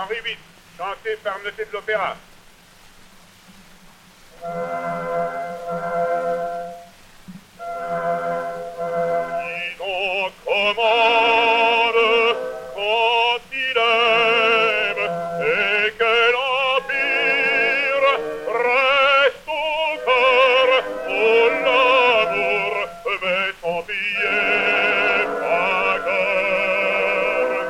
Henri VIII, chanté par Noté de l'Opéra. Ils ont commande quand il aime et que l'empire reste au cœur, oh l'amour met son billet vagueur.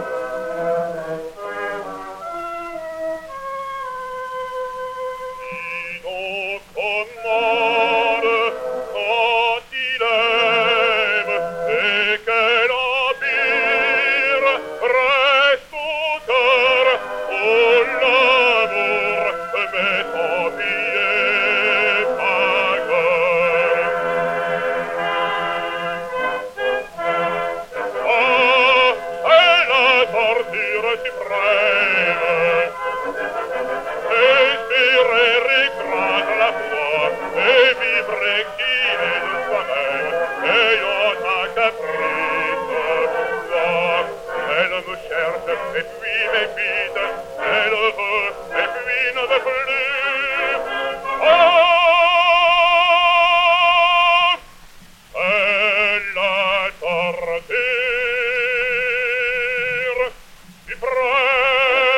Ils ont commande quand il aime et que l'empire reste au cœur, oh l'amour met son billet vagueur. Ah, c'est la torture suprême. Espérer écrase la foi et vivre exilé de soi-même, ayant un caprice. Là, elle me cherche et puis m'évite, elle veut et puis ne veut plus. Ah, c'est la torture suprême.